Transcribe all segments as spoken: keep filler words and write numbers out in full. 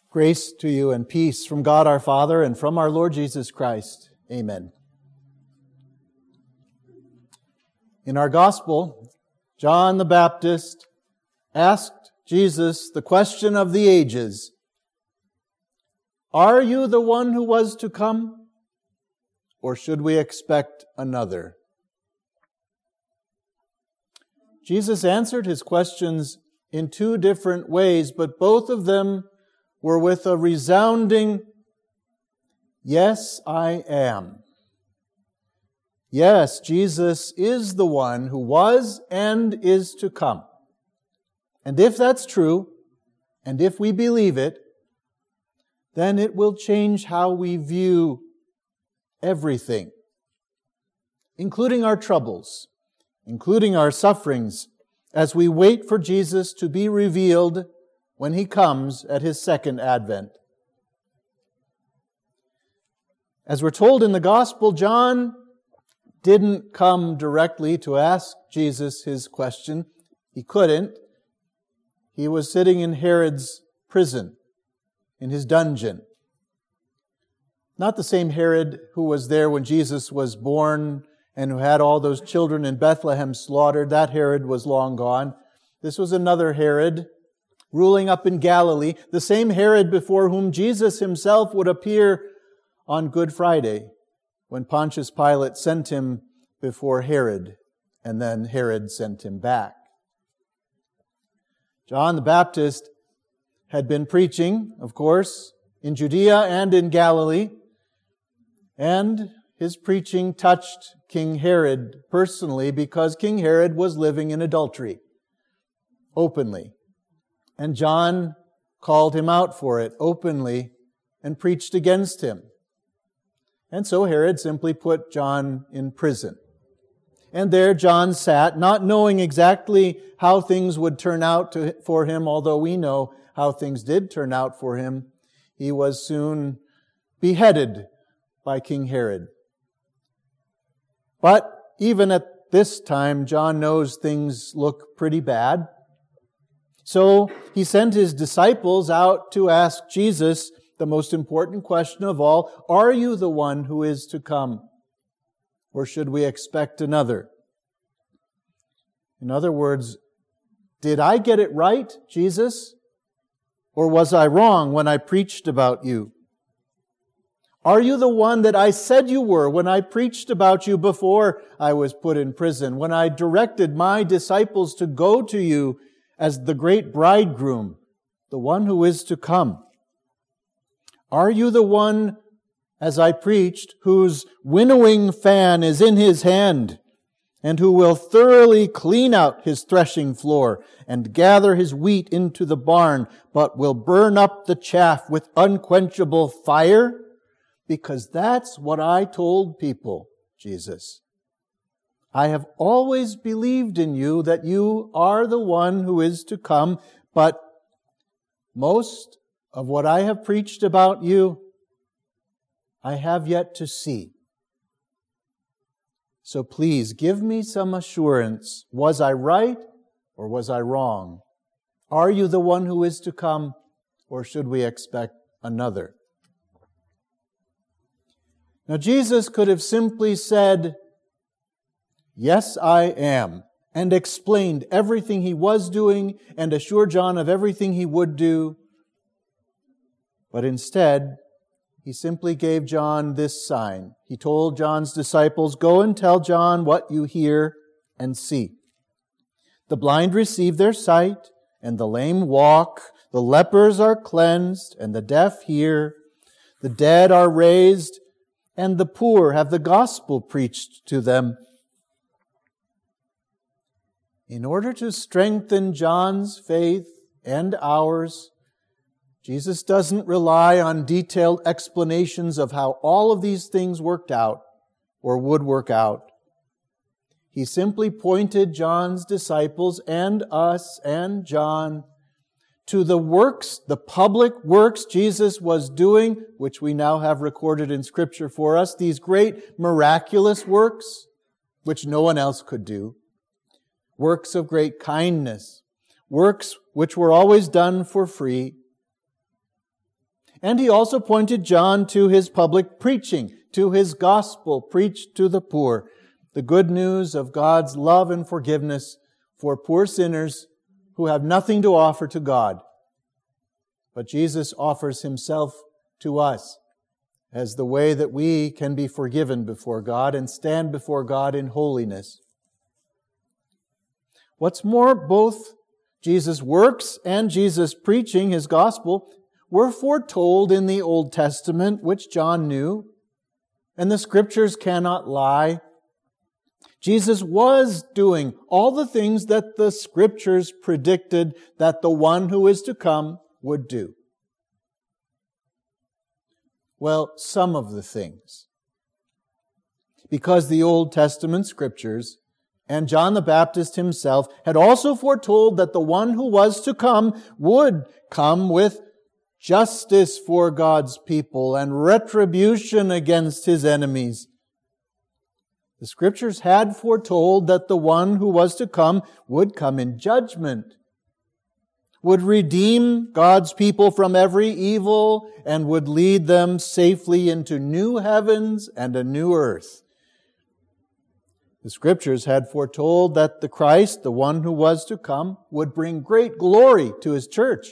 Grace to you and peace from God our Father and from our Lord Jesus Christ. Amen. In our Gospel, John the Baptist asked Jesus the question of the ages, "Are you the one who was to come, or should we expect another?" Jesus answered his questions in two different ways, but both of them were with a resounding, "Yes, I am." Yes, Jesus is the one who was and is to come. And if that's true, and if we believe it, then it will change how we view everything, including our troubles, including our sufferings, as we wait for Jesus to be revealed when He comes at His second advent. As we're told in the Gospel, John didn't come directly to ask Jesus his question. He couldn't. He was sitting in Herod's prison, in his dungeon. Not the same Herod who was there when Jesus was born and who had all those children in Bethlehem slaughtered. That Herod was long gone. This was another Herod, ruling up in Galilee, the same Herod before whom Jesus himself would appear on Good Friday, when Pontius Pilate sent him before Herod, and then Herod sent him back. John the Baptist had been preaching, of course, in Judea and in Galilee, and his preaching touched King Herod personally because King Herod was living in adultery openly. And John called him out for it openly and preached against him. And so Herod simply put John in prison. And there John sat, not knowing exactly how things would turn out to, for him, although we know how things did turn out for him. He was soon beheaded by King Herod. But even at this time, John knows things look pretty bad. So he sent his disciples out to ask Jesus the most important question of all, "Are you the one who is to come, or should we expect another?" In other words, did I get it right, Jesus? Or was I wrong when I preached about you? Are you the one that I said you were when I preached about you before I was put in prison, when I directed my disciples to go to you as the great bridegroom, the one who is to come? Are you the one, as I preached, whose winnowing fan is in His hand, and who will thoroughly clean out His threshing floor and gather His wheat into the barn, but will burn up the chaff with unquenchable fire? Because that's what I told people, Jesus. I have always believed in you that you are the one who is to come, but most of what I have preached about you, I have yet to see. So please give me some assurance. Was I right or was I wrong? Are you the one who is to come, or should we expect another? Now Jesus could have simply said, "Yes, I am," and explained everything He was doing and assured John of everything He would do. But instead, He simply gave John this sign. He told John's disciples, "Go and tell John what you hear and see. The blind receive their sight, and the lame walk. The lepers are cleansed, and the deaf hear. The dead are raised, and the poor have the gospel preached to them." In order to strengthen John's faith and ours, Jesus doesn't rely on detailed explanations of how all of these things worked out or would work out. He simply pointed John's disciples and us and John to the works, the public works Jesus was doing, which we now have recorded in Scripture for us, these great miraculous works, which no one else could do. Works of great kindness, works which were always done for free. And he also pointed John to his public preaching, to his gospel preached to the poor, the good news of God's love and forgiveness for poor sinners who have nothing to offer to God. But Jesus offers himself to us as the way that we can be forgiven before God and stand before God in holiness. What's more, both Jesus' works and Jesus' preaching, his gospel, were foretold in the Old Testament, which John knew, and the Scriptures cannot lie. Jesus was doing all the things that the Scriptures predicted that the one who is to come would do. Well, some of the things. Because the Old Testament Scriptures and John the Baptist himself had also foretold that the one who was to come would come with justice for God's people and retribution against his enemies. The Scriptures had foretold that the one who was to come would come in judgment, would redeem God's people from every evil, and would lead them safely into new heavens and a new earth. The Scriptures had foretold that the Christ, the one who was to come, would bring great glory to his church.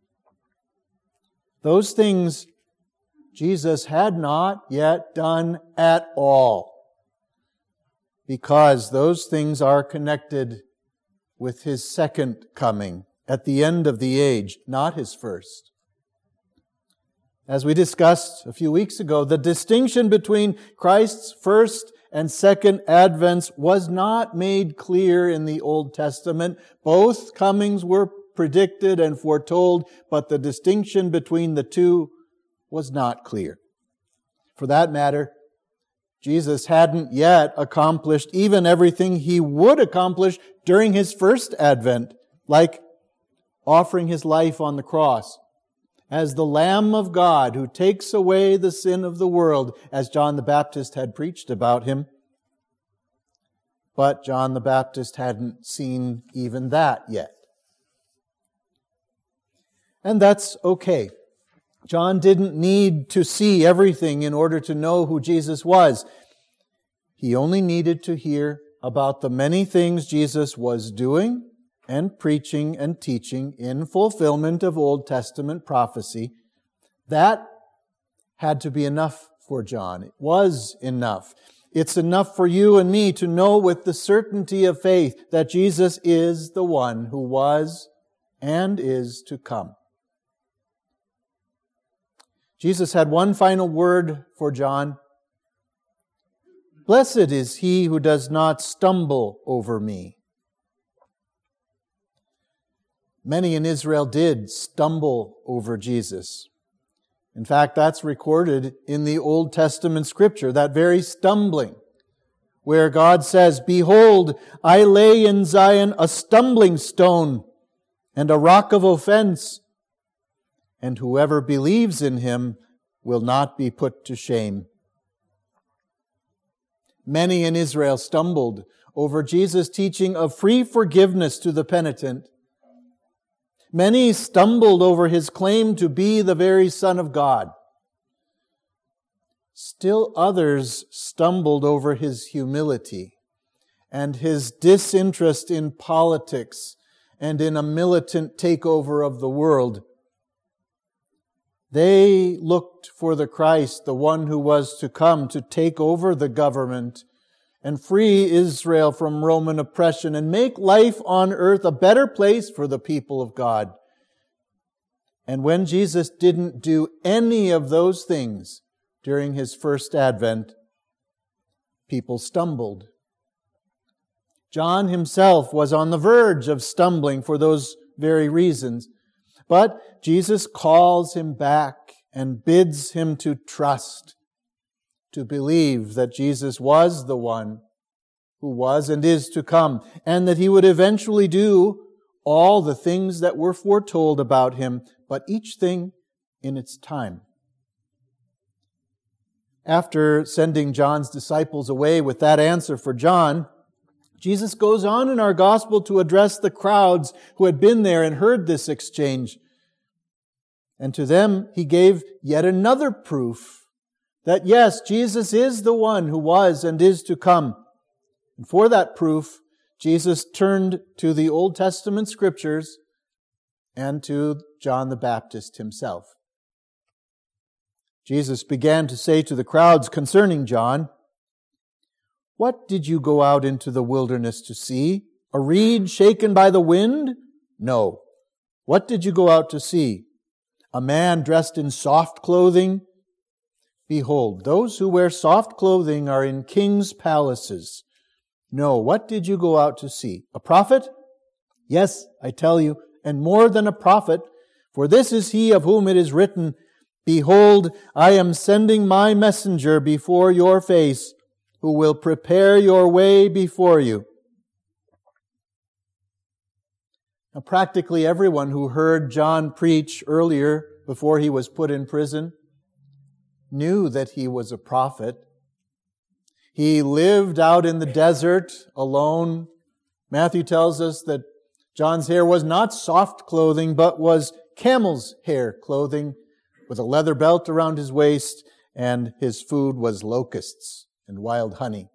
Those things Jesus had not yet done at all, because those things are connected with his second coming at the end of the age, not his first. As we discussed a few weeks ago, the distinction between Christ's first and second advents was not made clear in the Old Testament. Both comings were predicted and foretold, but the distinction between the two was not clear. For that matter, Jesus hadn't yet accomplished even everything he would accomplish during his first advent, like offering his life on the cross as the Lamb of God who takes away the sin of the world, as John the Baptist had preached about him. But John the Baptist hadn't seen even that yet. And that's okay. John didn't need to see everything in order to know who Jesus was. He only needed to hear about the many things Jesus was doing and preaching and teaching in fulfillment of Old Testament prophecy. That had to be enough for John. It was enough. It's enough for you and me to know with the certainty of faith that Jesus is the one who was and is to come. Jesus had one final word for John. Blessed is he who does not stumble over me. Many in Israel did stumble over Jesus. In fact, that's recorded in the Old Testament Scripture, that very stumbling, where God says, Behold, I lay in Zion a stumbling stone and a rock of offense, and whoever believes in him will not be put to shame. Many in Israel stumbled over Jesus' teaching of free forgiveness to the penitent. Many stumbled over his claim to be the very Son of God. Still others stumbled over his humility and his disinterest in politics and in a militant takeover of the world. They looked for the Christ, the one who was to come to take over the government and free Israel from Roman oppression and make life on earth a better place for the people of God. And when Jesus didn't do any of those things during his first advent, people stumbled. John himself was on the verge of stumbling for those very reasons. But Jesus calls him back and bids him to trust, to believe that Jesus was the one who was and is to come, and that he would eventually do all the things that were foretold about him, but each thing in its time. After sending John's disciples away with that answer for John, Jesus goes on in our gospel to address the crowds who had been there and heard this exchange. And to them he gave yet another proof that yes, Jesus is the one who was and is to come. And for that proof, Jesus turned to the Old Testament scriptures and to John the Baptist himself. Jesus began to say to the crowds concerning John, "What did you go out into the wilderness to see? A reed shaken by the wind? No. What did you go out to see? A man dressed in soft clothing? Behold, those who wear soft clothing are in kings' palaces. No, what did you go out to see? A prophet? Yes, I tell you, and more than a prophet, for this is he of whom it is written, Behold, I am sending my messenger before your face, who will prepare your way before you." Now, practically everyone who heard John preach earlier before he was put in prison knew that he was a prophet. He lived out in the desert alone. Matthew tells us that John's hair was not soft clothing, but was camel's hair clothing with a leather belt around his waist, and his food was locusts and wild honey.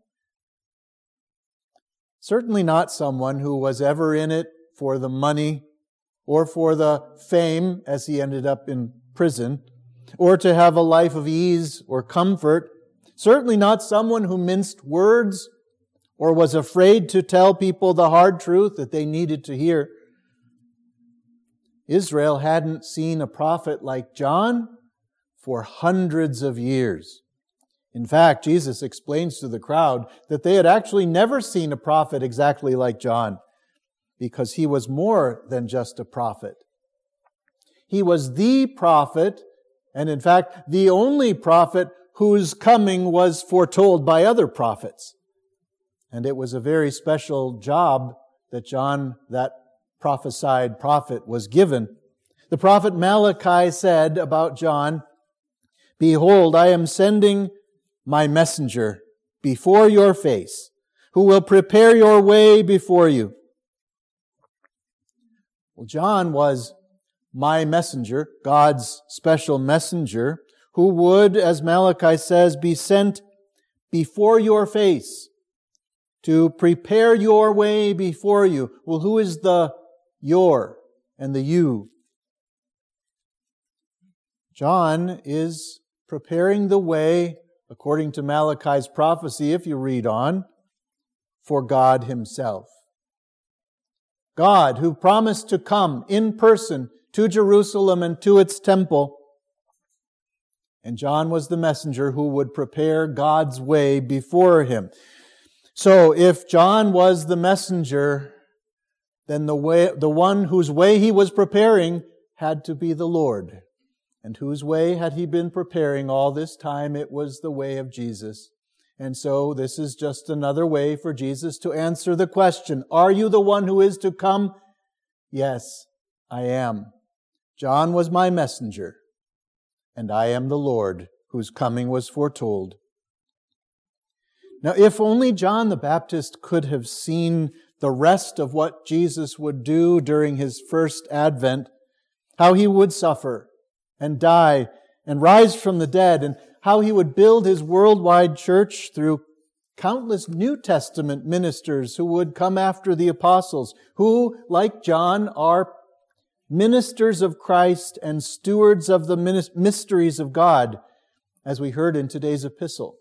Certainly not someone who was ever in it for the money or for the fame as he ended up in prison, or to have a life of ease or comfort. Certainly not someone who minced words or was afraid to tell people the hard truth that they needed to hear. Israel hadn't seen a prophet like John for hundreds of years. In fact, Jesus explains to the crowd that they had actually never seen a prophet exactly like John, because he was more than just a prophet. He was the prophet, and in fact, the only prophet whose coming was foretold by other prophets. And it was a very special job that John, that prophesied prophet, was given. The prophet Malachi said about John, "Behold, I am sending my messenger before your face, who will prepare your way before you." Well, John was my messenger, God's special messenger, who would, as Malachi says, be sent before your face to prepare your way before you. Well, who is the your and the you? John is preparing the way, according to Malachi's prophecy, if you read on, for God himself. God, who promised to come in person to Jerusalem and to its temple. And John was the messenger who would prepare God's way before him. So if John was the messenger, then the way, the one whose way he was preparing had to be the Lord. And whose way had he been preparing all this time? It was the way of Jesus. And so this is just another way for Jesus to answer the question, are you the one who is to come? Yes, I am. John was my messenger, and I am the Lord whose coming was foretold. Now, if only John the Baptist could have seen the rest of what Jesus would do during his first advent, how he would suffer and die and rise from the dead, and how he would build his worldwide church through countless New Testament ministers who would come after the apostles, who, like John, are ministers of Christ and stewards of the mysteries of God, as we heard in today's epistle.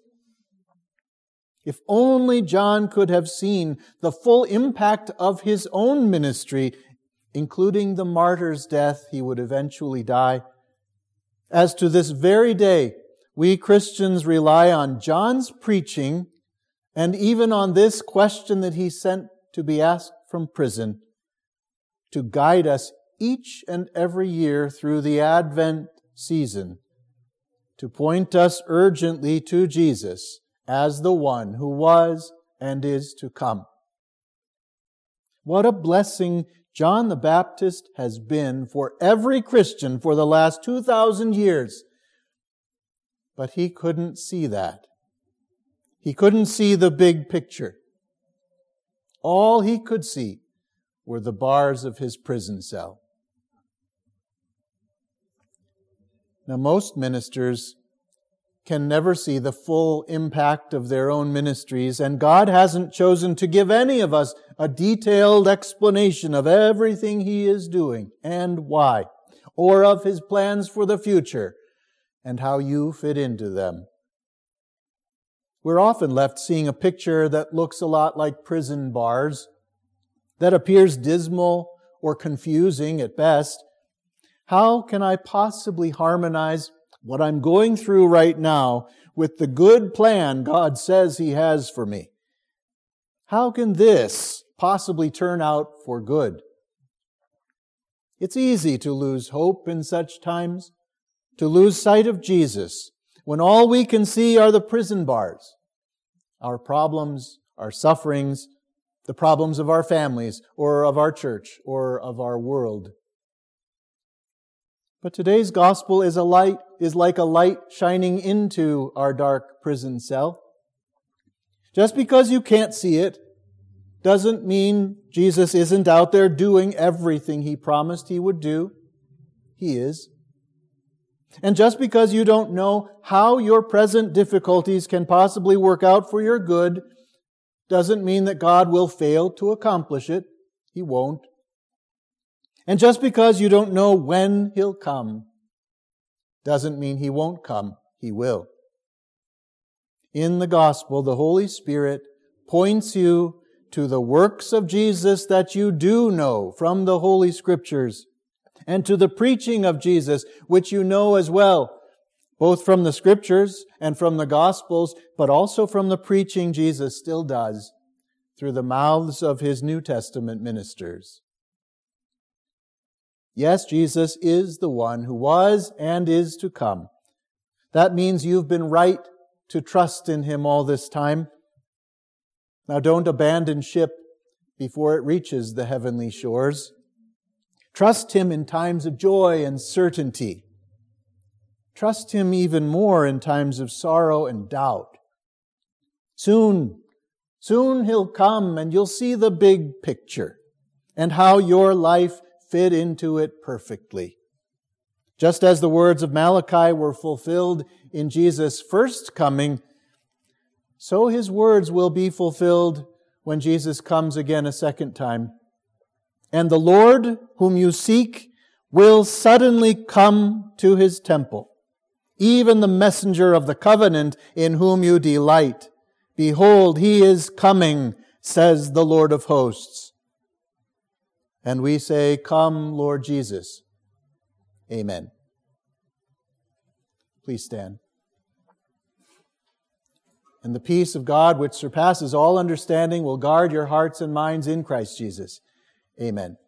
If only John could have seen the full impact of his own ministry, including the martyr's death he would eventually die. As to this very day, we Christians rely on John's preaching and even on this question that he sent to be asked from prison to guide us each and every year through the Advent season, to point us urgently to Jesus as the one who was and is to come. What a blessing John the Baptist has been for every Christian for the last two thousand years. But he couldn't see that. He couldn't see the big picture. All he could see were the bars of his prison cell. Now, most ministers can never see the full impact of their own ministries, and God hasn't chosen to give any of us a detailed explanation of everything He is doing and why, or of His plans for the future and how you fit into them. We're often left seeing a picture that looks a lot like prison bars, that appears dismal or confusing at best. How can I possibly harmonize what I'm going through right now with the good plan God says He has for me? How can this possibly turn out for good? It's easy to lose hope in such times, to lose sight of Jesus, when all we can see are the prison bars, our problems, our sufferings, the problems of our families, or of our church, or of our world. But today's gospel is a light, is like a light shining into our dark prison cell. Just because you can't see it doesn't mean Jesus isn't out there doing everything He promised He would do. He is. And just because you don't know how your present difficulties can possibly work out for your good doesn't mean that God will fail to accomplish it. He won't. And just because you don't know when He'll come doesn't mean He won't come. He will. In the gospel, the Holy Spirit points you to the works of Jesus that you do know from the Holy Scriptures, and to the preaching of Jesus, which you know as well, both from the Scriptures and from the Gospels, but also from the preaching Jesus still does through the mouths of His New Testament ministers. Yes, Jesus is the one who was and is to come. That means you've been right to trust in Him all this time. Now don't abandon ship before it reaches the heavenly shores. Trust Him in times of joy and certainty. Trust Him even more in times of sorrow and doubt. Soon, soon He'll come and you'll see the big picture and how your life fit into it perfectly. Just as the words of Malachi were fulfilled in Jesus' first coming, so His words will be fulfilled when Jesus comes again a second time. And the Lord whom you seek will suddenly come to His temple, even the messenger of the covenant in whom you delight. Behold, He is coming, says the Lord of hosts. And we say, Come, Lord Jesus. Amen. Please stand. And the peace of God, which surpasses all understanding, will guard your hearts and minds in Christ Jesus. Amen.